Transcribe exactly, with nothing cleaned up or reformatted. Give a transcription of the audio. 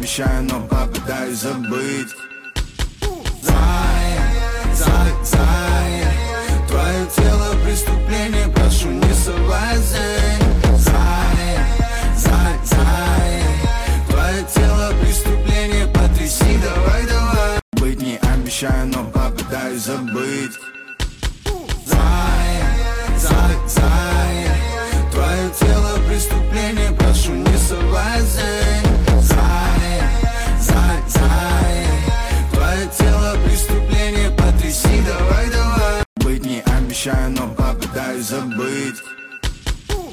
обещаю, но попытаюсь забыть. Зая, зая, зая, твое тело преступление, прошу не соблазняй. Зая, зая, зая, твое тело преступление, потряси, давай, давай. Быть не обещаю, но попытаюсь забыть. Зая, зая, зая, твое тело преступление.